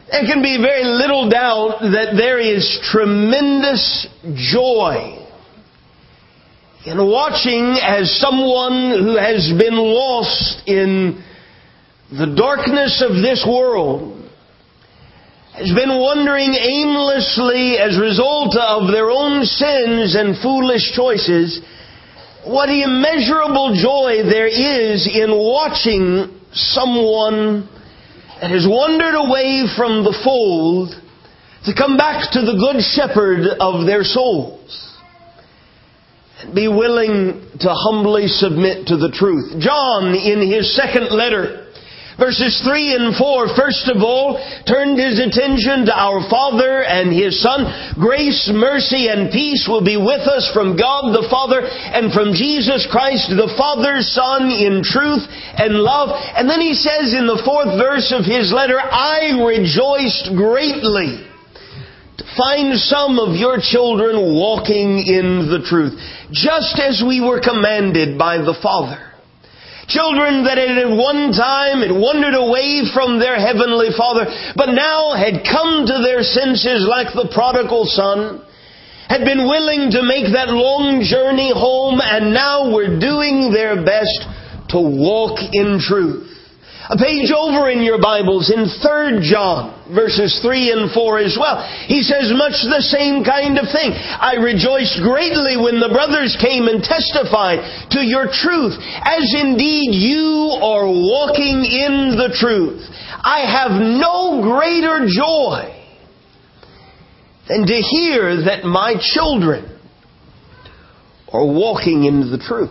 There can be very little doubt that there is tremendous joy in watching as someone who has been lost in the darkness of this world has been wandering aimlessly as a result of their own sins and foolish choices, what immeasurable joy there is in watching someone that has wandered away from the fold to come back to the good shepherd of their souls and be willing to humbly submit to the truth. John, in his second letter, verses 3 and 4, first of all, turned his attention to our Father and His Son. Grace, mercy, and peace will be with us from God the Father and from Jesus Christ, the Father's Son, in truth and love. And then he says in the fourth verse of his letter, I rejoiced greatly to find some of your children walking in the truth, just as we were commanded by the Father. Children that at one time had wandered away from their Heavenly Father, but now had come to their senses like the prodigal son, had been willing to make that long journey home, and now were doing their best to walk in truth. A page over in your Bibles, in 3 John, verses 3 and 4 as well, he says much the same kind of thing. I rejoiced greatly when the brothers came and testified to your truth, as indeed you are walking in the truth. I have no greater joy than to hear that my children are walking in the truth.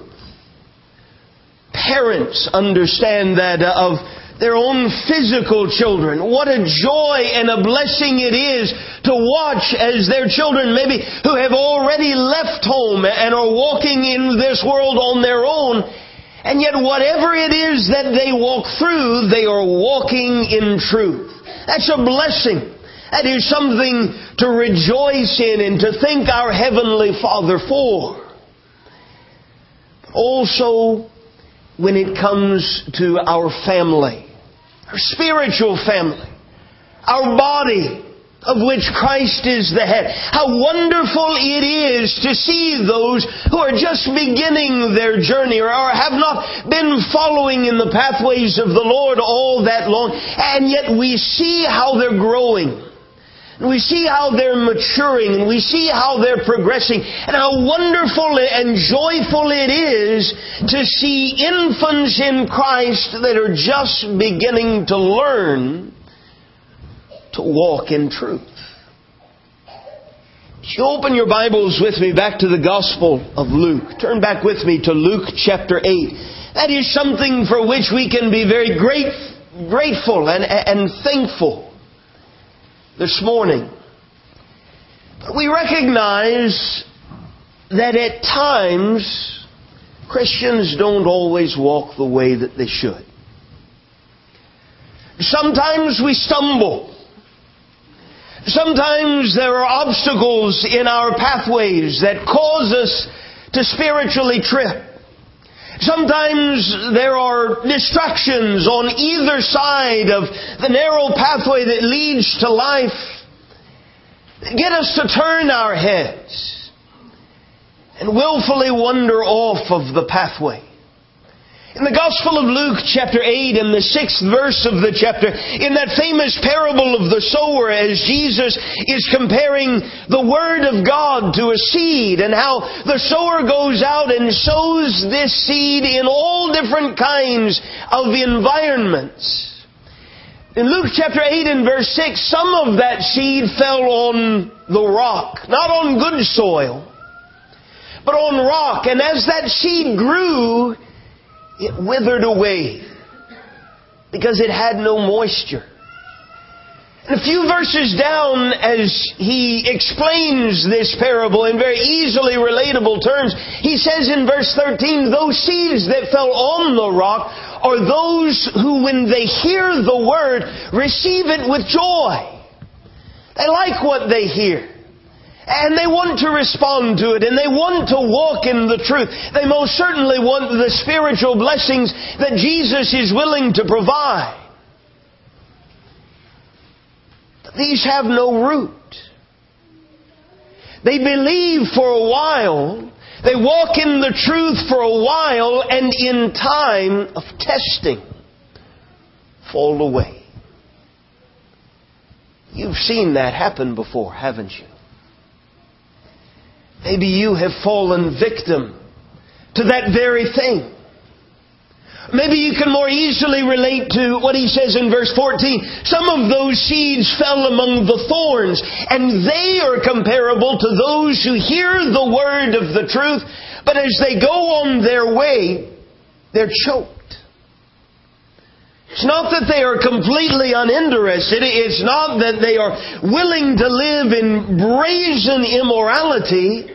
Parents understand that of their own physical children. What a joy and a blessing it is to watch as their children, maybe who have already left home and are walking in this world on their own, and yet whatever it is that they walk through, they are walking in truth. That's a blessing. That is something to rejoice in and to thank our Heavenly Father for. But also, when it comes to our family, our spiritual family, our body, of which Christ is the head. How wonderful it is to see those who are just beginning their journey or have not been following in the pathways of the Lord all that long, and yet we see how they're growing. And we see how they're maturing, and we see how they're progressing, and how wonderful and joyful it is to see infants in Christ that are just beginning to learn to walk in truth. If you open your Bibles with me back to the Gospel of Luke, turn back with me to Luke chapter 8. That is something for which we can be very grateful and thankful this morning. But we recognize that at times Christians don't always walk the way that they should. Sometimes we stumble. Sometimes there are obstacles in our pathways that cause us to spiritually trip. Sometimes there are distractions on either side of the narrow pathway that leads to life that get us to turn our heads and willfully wander off of the pathway. In the Gospel of Luke chapter 8 and the 6th verse of the chapter, in that famous parable of the sower, as Jesus is comparing the Word of God to a seed and how the sower goes out and sows this seed in all different kinds of environments. In Luke chapter 8 and verse 6, some of that seed fell on the rock, not on good soil, but on rock. And as that seed grew, it withered away because it had no moisture. And a few verses down, as he explains this parable in very easily relatable terms, he says in verse 13, those seeds that fell on the rock are those who, when they hear the word, receive it with joy. They like what they hear. And they want to respond to it, and they want to walk in the truth. They most certainly want the spiritual blessings that Jesus is willing to provide. But these have no root. They believe for a while, they walk in the truth for a while, and in time of testing, fall away. You've seen that happen before, haven't you? Maybe you have fallen victim to that very thing. Maybe you can more easily relate to what he says in verse 14. Some of those seeds fell among the thorns, and they are comparable to those who hear the word of the truth, but as they go on their way, they're choked. It's not that they are completely uninterested. It's not that they are willing to live in brazen immorality,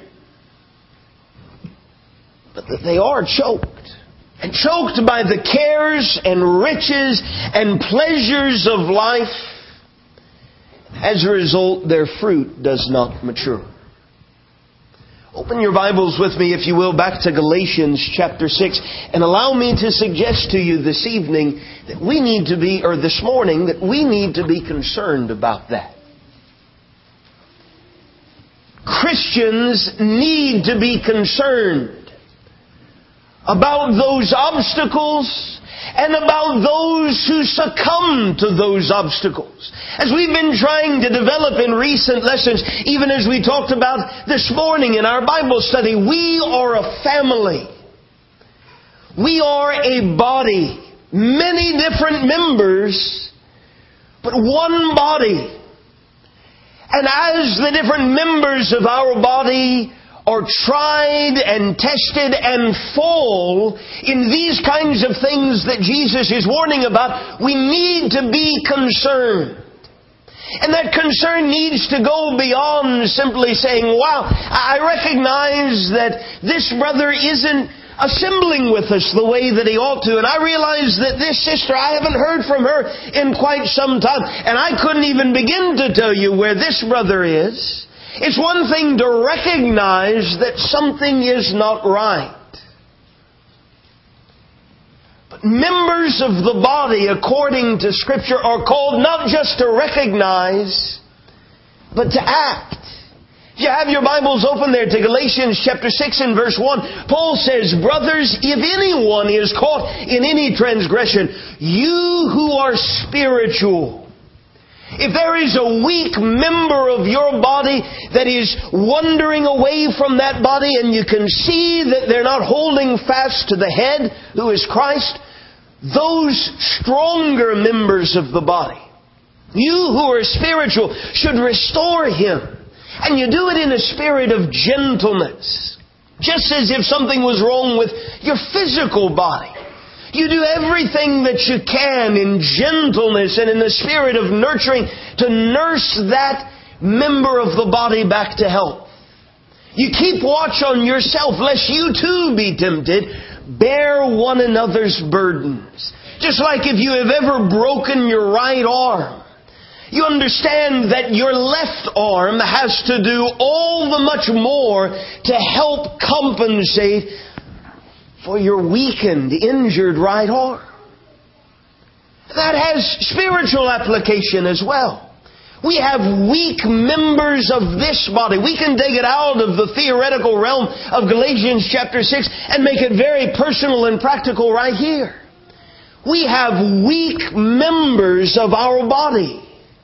but that they are choked. And choked by the cares and riches and pleasures of life. As a result, their fruit does not mature. Open your Bibles with me, if you will, back to Galatians chapter 6. And allow me to suggest to you this evening that we need to be, or this morning, that we need to be concerned about that. Christians need to be concerned about those obstacles and about those who succumb to those obstacles. As we've been trying to develop in recent lessons, even as we talked about this morning in our Bible study, we are a family. We are a body. Many different members, but one body. And as the different members of our body are tried and tested and fall in these kinds of things that Jesus is warning about, we need to be concerned. And that concern needs to go beyond simply saying, wow, I recognize that this brother isn't assembling with us the way that he ought to. And I realize that this sister, I haven't heard from her in quite some time. And I couldn't even begin to tell you where this brother is. It's one thing to recognize that something is not right. But members of the body, according to Scripture, are called not just to recognize, but to act. If you have your Bibles open there to Galatians chapter 6 and verse 1, Paul says, brothers, if anyone is caught in any transgression, you who are spiritual, if there is a weak member of your body that is wandering away from that body and you can see that they're not holding fast to the head, who is Christ, those stronger members of the body, you who are spiritual, should restore him. And you do it in a spirit of gentleness. Just as if something was wrong with your physical body. You do everything that you can in gentleness and in the spirit of nurturing to nurse that member of the body back to health. You keep watch on yourself lest you too be tempted. Bear one another's burdens. Just like if you have ever broken your right arm, you understand that your left arm has to do all the much more to help compensate for your weakened, injured right arm. That has spiritual application as well. We have weak members of this body. We can take it out of the theoretical realm of Galatians chapter 6 and make it very personal and practical right here. We have weak members of our body.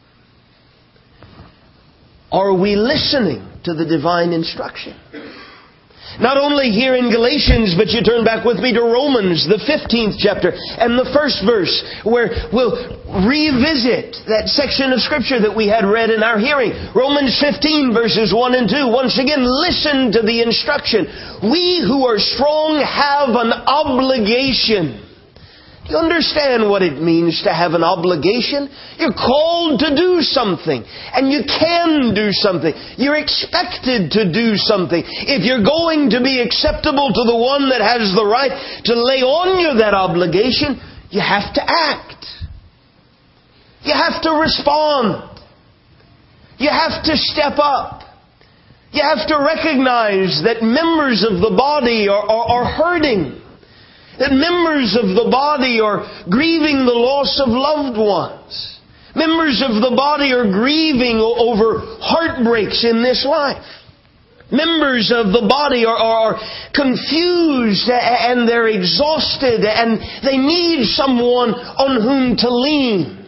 Are we listening to the divine instruction? Not only here in Galatians, but you turn back with me to Romans, the 15th chapter, and the first verse, where we'll revisit that section of Scripture that we had read in our hearing. Romans 15, verses 1 and 2. Once again, listen to the instruction. We who are strong have an obligation. Do you understand what it means to have an obligation? You're called to do something. And you can do something. You're expected to do something. If you're going to be acceptable to the one that has the right to lay on you that obligation, you have to act. You have to respond. You have to step up. You have to recognize that members of the body are hurting. That members of the body are grieving the loss of loved ones. Members Members of the body are grieving over heartbreaks in this life. Members of the body are confused and they're exhausted and they need someone on whom to lean.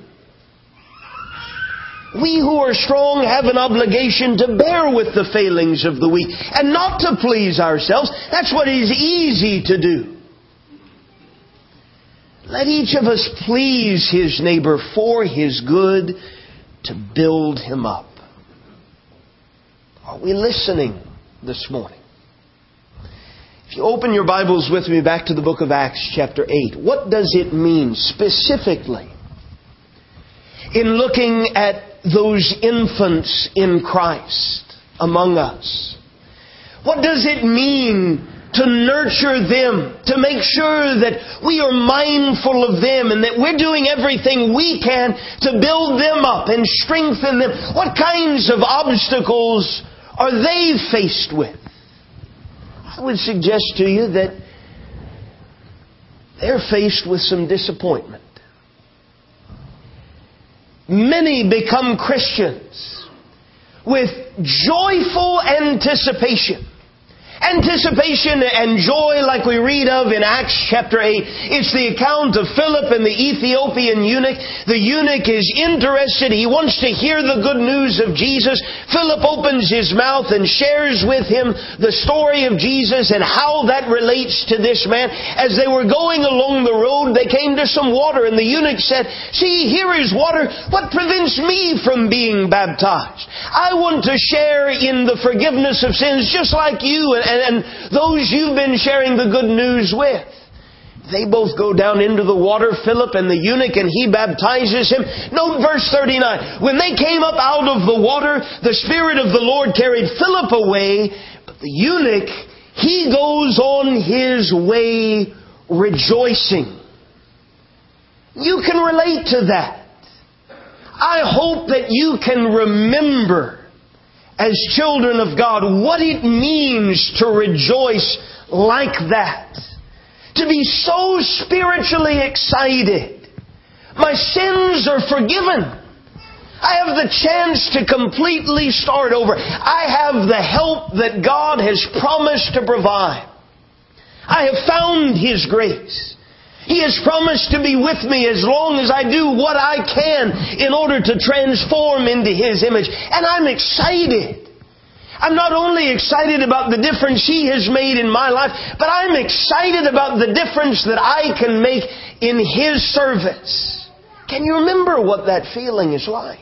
We who are strong have an obligation to bear with the failings of the weak and not to please ourselves. That's what is easy to do. Let each of us please his neighbor for his good, to build him up. Are we listening this morning? If you open your Bibles with me back to the book of Acts chapter 8, what does it mean specifically in looking at those infants in Christ among us? What does it mean to nurture them, to make sure that we are mindful of them and that we're doing everything we can to build them up and strengthen them? What kinds of obstacles are they faced with? I would suggest to you that they're faced with some disappointment. Many become Christians with joyful anticipation. Anticipation and joy, like we read of in Acts chapter 8. It's the account of Philip and the Ethiopian eunuch. The eunuch is interested. He wants to hear the good news of Jesus. Philip opens his mouth and shares with him the story of Jesus and how that relates to this man. As they were going along the road, they came to some water, and the eunuch said, "See, here is water. What prevents me from being baptized? I want to share in the forgiveness of sins just like you and those you've been sharing the good news with." They both go down into the water, Philip and the eunuch, and he baptizes him. Note verse 39. When they came up out of the water, the Spirit of the Lord carried Philip away, but the eunuch, he goes on his way rejoicing. You can relate to that. I hope that you can remember, as children of God, what it means to rejoice like that. To be so spiritually excited. My sins are forgiven. I have the chance to completely start over. I have the help that God has promised to provide. I have found His grace. He has promised to be with me as long as I do what I can in order to transform into His image. And I'm excited. I'm not only excited about the difference He has made in my life, but I'm excited about the difference that I can make in His service. Can you remember what that feeling is like?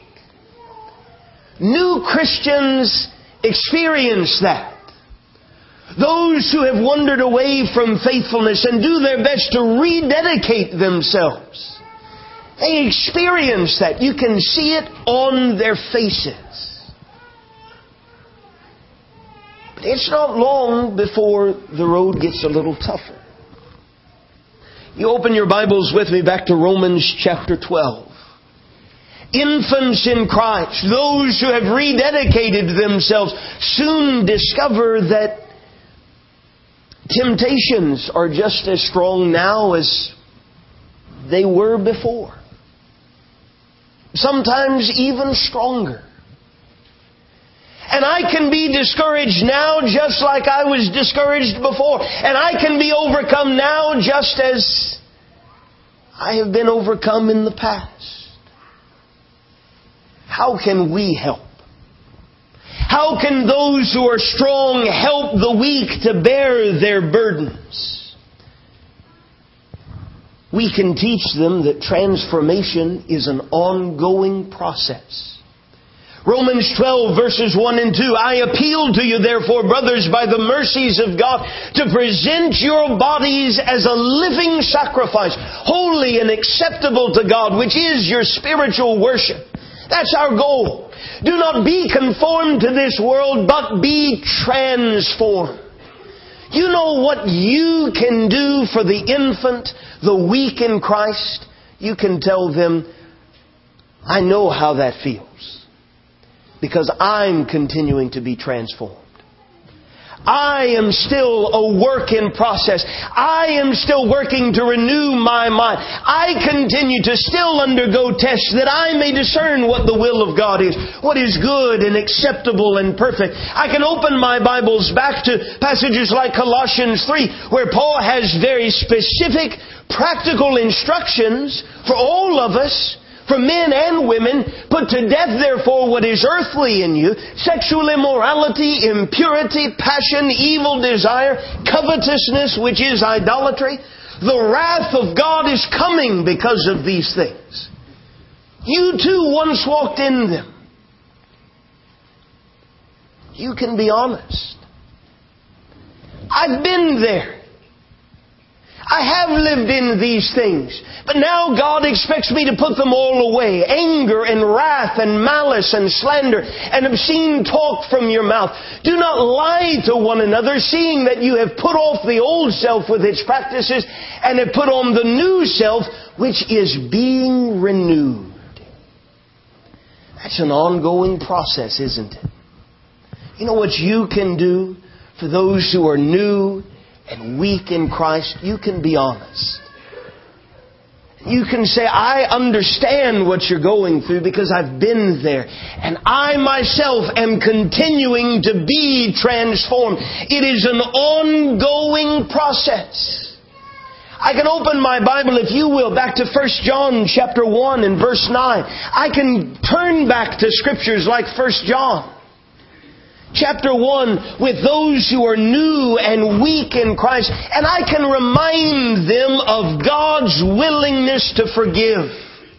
New Christians experience that. Those who have wandered away from faithfulness and do their best to rededicate themselves, they experience that. You can see it on their faces. But it's not long before the road gets a little tougher. You open your Bibles with me back to Romans chapter 12. Infants in Christ, those who have rededicated themselves, soon discover that temptations are just as strong now as they were before. Sometimes even stronger. And I can be discouraged now just like I was discouraged before. And I can be overcome now just as I have been overcome in the past. How can we help? How can those who are strong help the weak to bear their burdens? We can teach them that transformation is an ongoing process. Romans 12 verses 1 and 2. I appeal to you therefore, brothers, by the mercies of God, to present your bodies as a living sacrifice, holy and acceptable to God, which is your spiritual worship. That's our goal. Do not be conformed to this world, but be transformed. You know what you can do for the infant, the weak in Christ? You can tell them, I know how that feels. Because I'm continuing to be transformed. I am still a work in process. I am still working to renew my mind. I continue to still undergo tests that I may discern what the will of God is, what is good and acceptable and perfect. I can open my Bibles back to passages like Colossians 3, where Paul has very specific, practical instructions for all of us, for men and women. Put to death, therefore, what is earthly in you: sexual immorality, impurity, passion, evil desire, covetousness, which is idolatry. The wrath of God is coming because of these things. You too once walked in them. You can be honest. I've been there. I have lived in these things. But now God expects me to put them all away. Anger and wrath and malice and slander and obscene talk from your mouth. Do not lie to one another, seeing that you have put off the old self with its practices and have put on the new self, which is being renewed. That's an ongoing process, isn't it? You know what you can do for those who are new and weak in Christ? You can be honest. You can say, I understand what you're going through because I've been there. And I myself am continuing to be transformed. It is an ongoing process. I can open my Bible, if you will, back to 1 John chapter 1 and verse 9. I can turn back to scriptures like 1 John. Chapter 1, with those who are new and weak in Christ, and I can remind them of God's willingness to forgive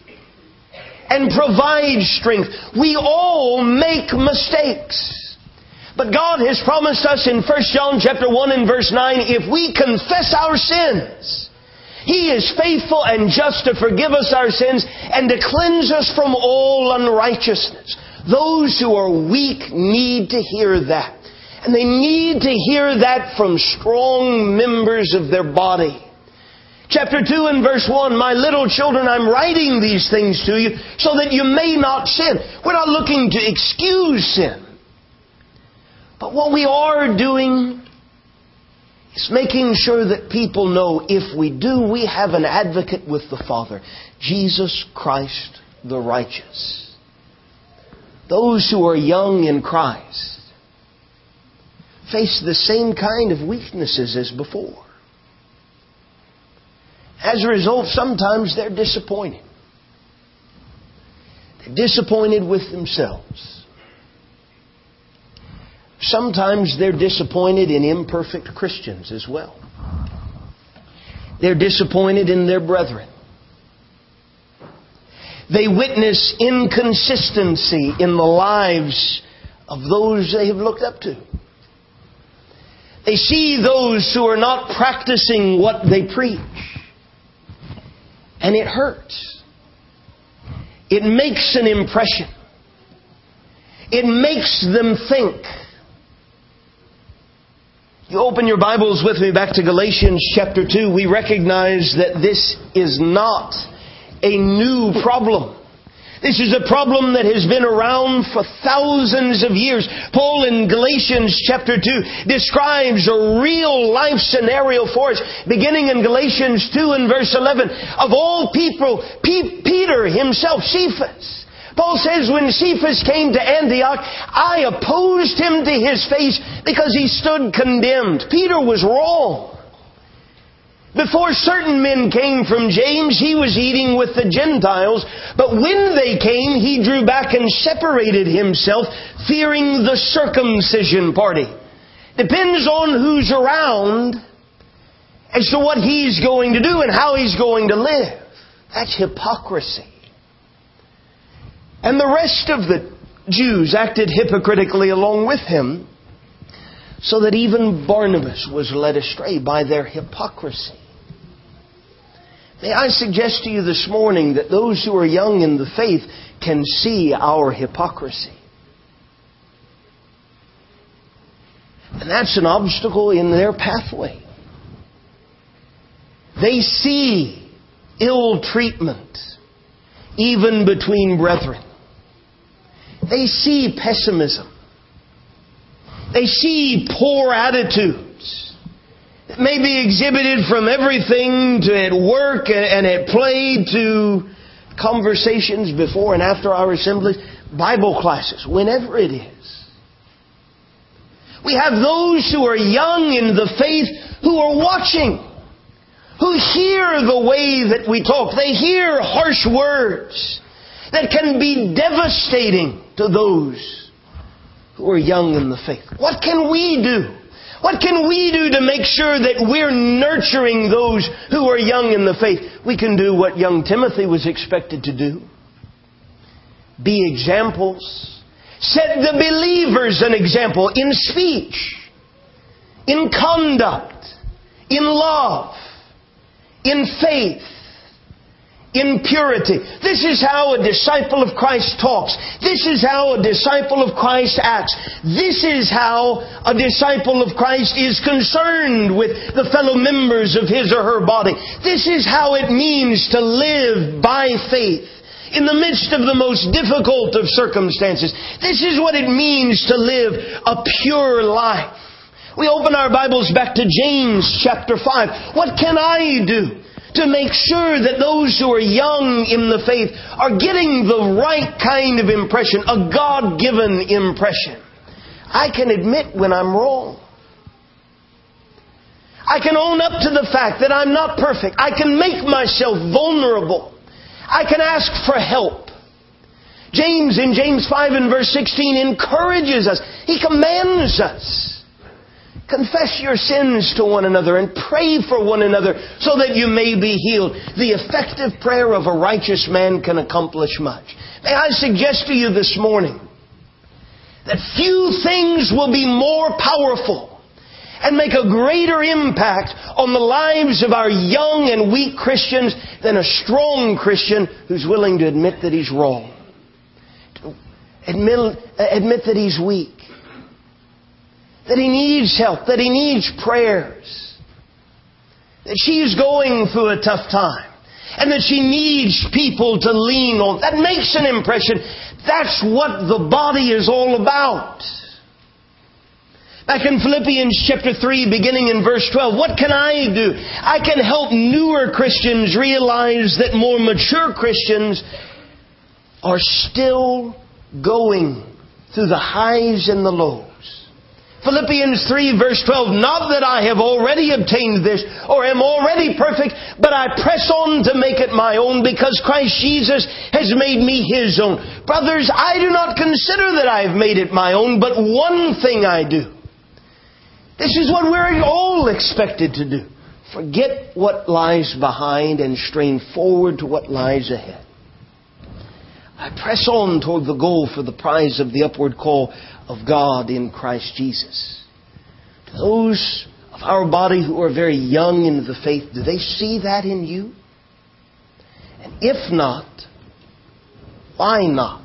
and provide strength. We all make mistakes. But God has promised us in 1 John chapter 1 and verse 9, if we confess our sins, He is faithful and just to forgive us our sins and to cleanse us from all unrighteousness. Those who are weak need to hear that. And they need to hear that from strong members of their body. Chapter 2 and verse 1, my little children, I'm writing these things to you so that you may not sin. We're not looking to excuse sin. But what we are doing is making sure that people know if we do, we have an advocate with the Father, Jesus Christ the righteous. Those who are young in Christ face the same kind of weaknesses as before. As a result, sometimes they're disappointed. They're disappointed with themselves. Sometimes they're disappointed in imperfect Christians as well. They're disappointed in their brethren. They witness inconsistency in the lives of those they have looked up to. They see those who are not practicing what they preach. And it hurts. It makes an impression. It makes them think. You open your Bibles with me back to Galatians chapter 2. We recognize that this is not a new problem. This is a problem that has been around for thousands of years. Paul in Galatians chapter 2 describes a real life scenario for us. Beginning in Galatians 2 and verse 11. Of all people, Peter himself, Cephas. Paul says, when Cephas came to Antioch, I opposed him to his face because he stood condemned. Peter was wrong. Before certain men came from James, he was eating with the Gentiles. But when they came, he drew back and separated himself, fearing the circumcision party. Depends on who's around as to what he's going to do and how he's going to live. That's hypocrisy. And the rest of the Jews acted hypocritically along with him, so that even Barnabas was led astray by their hypocrisy. May I suggest to you this morning that those who are young in the faith can see our hypocrisy. And that's an obstacle in their pathway. They see ill treatment, even between brethren. They see pessimism. They see poor attitudes that may be exhibited from everything to at work and at play to conversations before and after our assemblies, Bible classes, whenever it is. We have those who are young in the faith who are watching, who hear the way that we talk. They hear harsh words that can be devastating to those who are young in the faith. What can we do? What can we do to make sure that we're nurturing those who are young in the faith? We can do what young Timothy was expected to do. Be examples. Set the believers an example in speech, in conduct, in love, in faith, in purity. This is how a disciple of Christ talks. This is how a disciple of Christ acts. This is how a disciple of Christ is concerned with the fellow members of his or her body. This is how it means to live by faith in the midst of the most difficult of circumstances. This is what it means to live a pure life. We open our Bibles back to James chapter 5. What can I do to make sure that those who are young in the faith are getting the right kind of impression, a God-given impression? I can admit when I'm wrong. I can own up to the fact that I'm not perfect. I can make myself vulnerable. I can ask for help. James in James 5 and verse 16 encourages us. He commands us. Confess your sins to one another and pray for one another so that you may be healed. The effective prayer of a righteous man can accomplish much. May I suggest to you this morning that few things will be more powerful and make a greater impact on the lives of our young and weak Christians than a strong Christian who's willing to admit that he's wrong. Admit that he's weak. That he needs help, that he needs prayers, that she's going through a tough time, and that she needs people to lean on. That makes an impression. That's what the body is all about. Back in Philippians chapter 3, beginning in verse 12, what can I do? I can help newer Christians realize that more mature Christians are still going through the highs and the lows. Philippians 3 verse 12, not that I have already obtained this or am already perfect, but I press on to make it my own because Christ Jesus has made me His own. Brothers, I do not consider that I have made it my own, but one thing I do. This is what we're all expected to do. Forget what lies behind and strain forward to what lies ahead. I press on toward the goal for the prize of the upward call of God in Christ Jesus. To those of our body who are very young in the faith, do they see that in you? And if not, why not?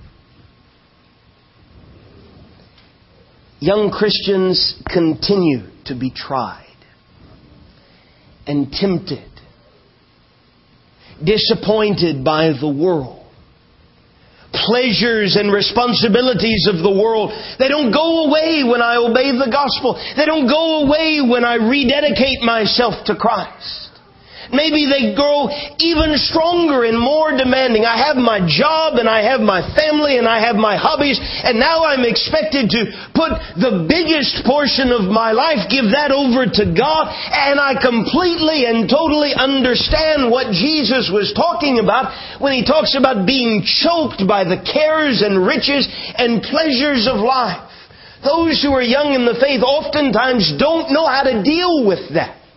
Young Christians continue to be tried and tempted, disappointed by the world. Pleasures and responsibilities of the world. They don't go away when I obey the gospel. They don't go away when I rededicate myself to Christ. Maybe they grow even stronger and more demanding. I have my job and I have my family and I have my hobbies, and now I'm expected to put the biggest portion of my life, give that over to God, and I completely and totally understand what Jesus was talking about when He talks about being choked by the cares and riches and pleasures of life. Those who are young in the faith oftentimes don't know how to deal with that.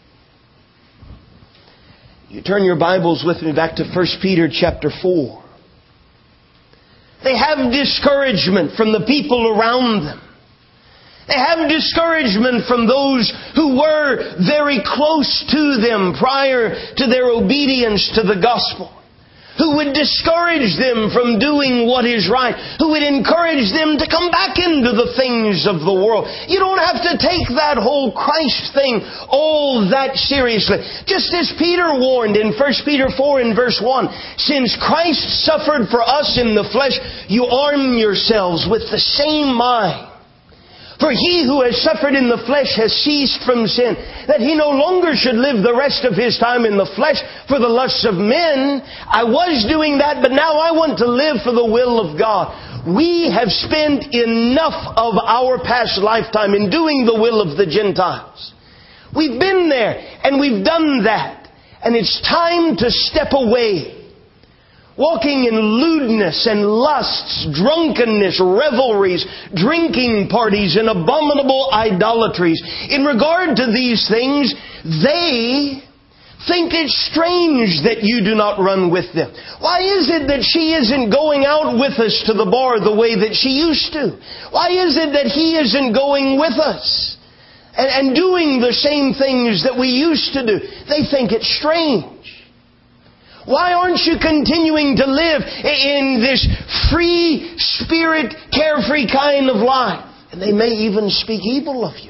You turn your Bibles with me back to 1 Peter chapter 4. They have discouragement from the people around them. They have discouragement from those who were very close to them prior to their obedience to the gospel. Who would discourage them from doing what is right. Who would encourage them to come back into the things of the world. You don't have to take that whole Christ thing all that seriously. Just as Peter warned in 1 Peter 4 and verse 1, since Christ suffered for us in the flesh, you arm yourselves with the same mind. For he who has suffered in the flesh has ceased from sin, that he no longer should live the rest of his time in the flesh for the lusts of men. I was doing that, but now I want to live for the will of God. We have spent enough of our past lifetime in doing the will of the Gentiles. We've been there, and we've done that. And it's time to step away. Walking in lewdness and lusts, drunkenness, revelries, drinking parties, and abominable idolatries. In regard to these things, they think it's strange that you do not run with them. Why is it that she isn't going out with us to the bar the way that she used to? Why is it that he isn't going with us and doing the same things that we used to do? They think it's strange. Why aren't you continuing to live in this free spirit, carefree kind of life? And they may even speak evil of you.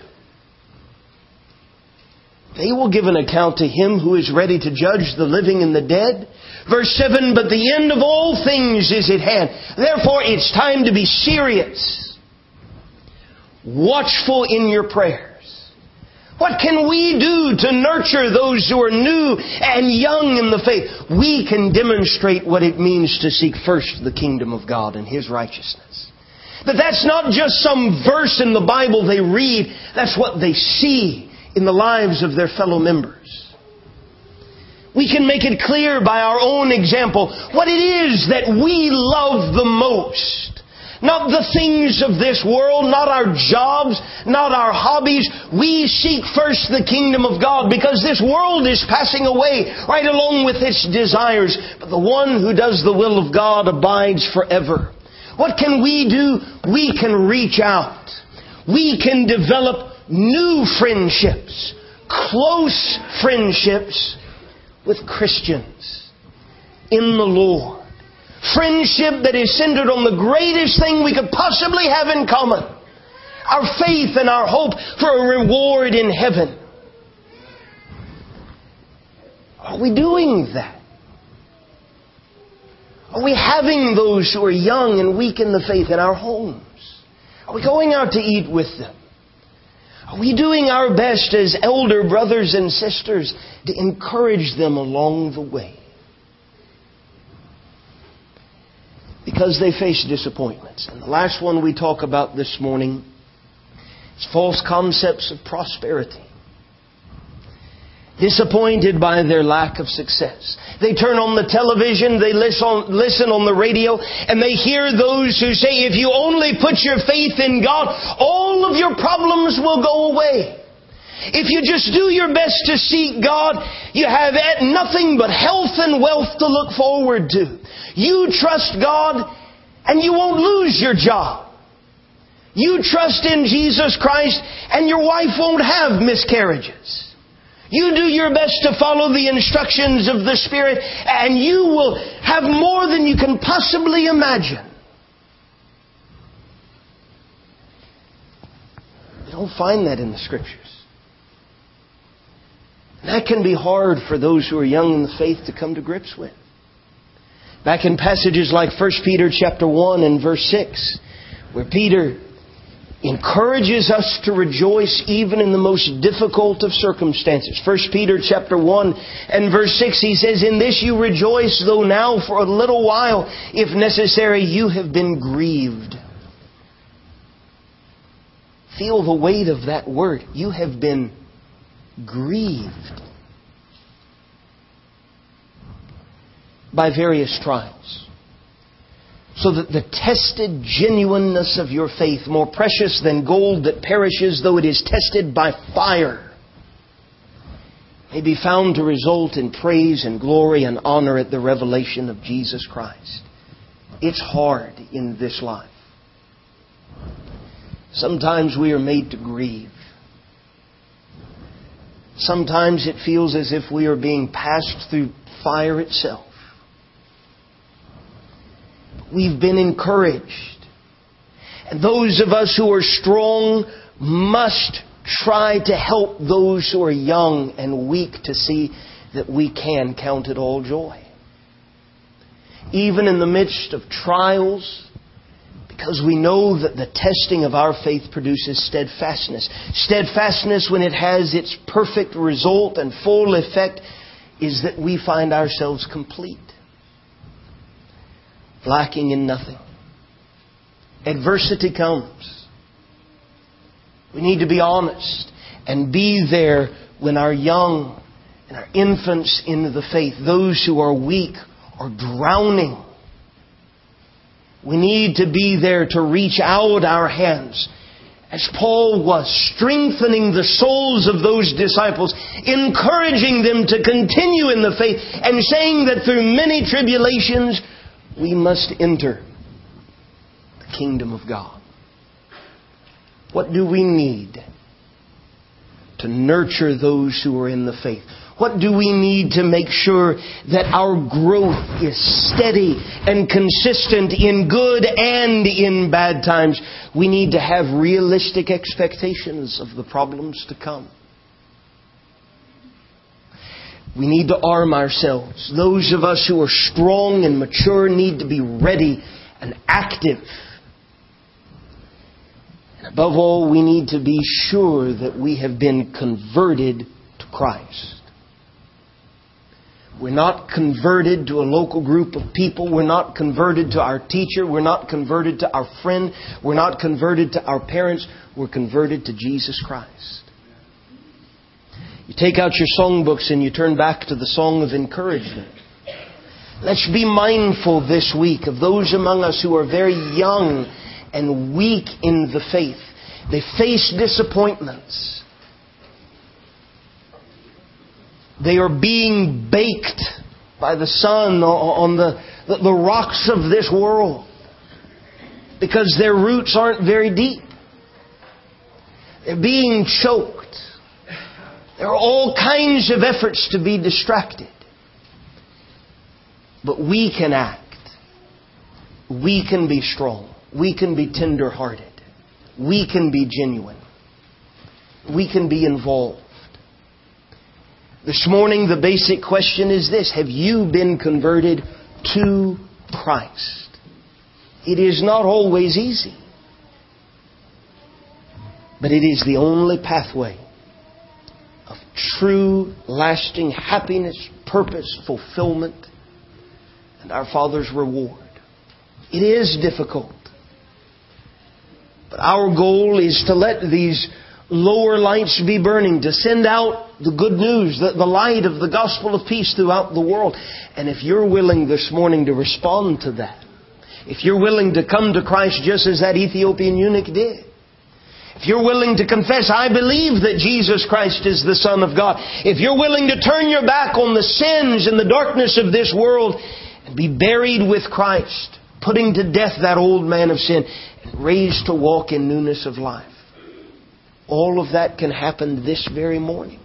They will give an account to Him who is ready to judge the living and the dead. Verse 7, but the end of all things is at hand. Therefore, it's time to be serious. Watchful in your prayers. What can we do to nurture those who are new and young in the faith? We can demonstrate what it means to seek first the kingdom of God and His righteousness. But that's not just some verse in the Bible they read. That's what they see in the lives of their fellow members. We can make it clear by our own example what it is that we love the most. Not the things of this world, not our jobs, not our hobbies. We seek first the kingdom of God because this world is passing away right along with its desires. But the one who does the will of God abides forever. What can we do? We can reach out. We can develop new friendships, close friendships with Christians in the Lord. Friendship that is centered on the greatest thing we could possibly have in common. Our faith and our hope for a reward in heaven. Are we doing that? Are we having those who are young and weak in the faith in our homes? Are we going out to eat with them? Are we doing our best as elder brothers and sisters to encourage them along the way? Because they face disappointments. And the last one we talk about this morning is false concepts of prosperity. Disappointed by their lack of success. They turn on the television, they listen on the radio, and they hear those who say, if you only put your faith in God, all of your problems will go away. If you just do your best to seek God, you have nothing but health and wealth to look forward to. You trust God and you won't lose your job. You trust in Jesus Christ and your wife won't have miscarriages. You do your best to follow the instructions of the Spirit and you will have more than you can possibly imagine. We don't find that in the Scriptures. And that can be hard for those who are young in the faith to come to grips with. Back in passages like 1 Peter chapter 1 and verse 6, where Peter encourages us to rejoice even in the most difficult of circumstances. 1 Peter chapter 1 and verse 6, he says, in this you rejoice, though now for a little while, if necessary, you have been grieved. Feel the weight of that word. You have been grieved by various trials, so that the tested genuineness of your faith, more precious than gold that perishes though it is tested by fire, may be found to result in praise and glory and honor at the revelation of Jesus Christ. It's hard in this life. Sometimes we are made to grieve. Sometimes it feels as if we are being passed through fire itself. We've been encouraged. And those of us who are strong must try to help those who are young and weak to see that we can count it all joy. Even in the midst of trials, Because we know that the testing of our faith produces steadfastness. Steadfastness, when it has its perfect result and full effect, is that we find ourselves complete, lacking in nothing. Adversity comes. We need to be honest and be there when our young and our infants in the faith, those who are weak, are drowning. We need to be there to reach out our hands, as Paul was, strengthening the souls of those disciples, encouraging them to continue in the faith, and saying that through many tribulations we must enter the kingdom of God. What do we need to nurture those who are in the faith? What do we need to make sure that our growth is steady and consistent in good and in bad times? We need to have realistic expectations of the problems to come. We need to arm ourselves. Those of us who are strong and mature need to be ready and active. And above all, we need to be sure that we have been converted to Christ. We're not converted to a local group of people. We're not converted to our teacher. We're not converted to our friend. We're not converted to our parents. We're converted to Jesus Christ. You take out your songbooks and you turn back to the song of encouragement. Let's be mindful this week of those among us who are very young and weak in the faith. They face disappointments. They are being baked by the sun on the rocks of this world because their roots aren't very deep. They're being choked. There are all kinds of efforts to be distracted. But we can act. We can be strong. We can be tender-hearted. We can be genuine. We can be involved. This morning, the basic question is this: have you been converted to Christ? It is not always easy, but it is the only pathway of true, lasting happiness, purpose, fulfillment, and our Father's reward. It is difficult, but our goal is to let these lower lights be burning, to send out the good news, the light of the gospel of peace throughout the world. And if you're willing this morning to respond to that, if you're willing to come to Christ just as that Ethiopian eunuch did, if you're willing to confess, I believe that Jesus Christ is the Son of God, if you're willing to turn your back on the sins and the darkness of this world and be buried with Christ, putting to death that old man of sin and raised to walk in newness of life, all of that can happen this very morning.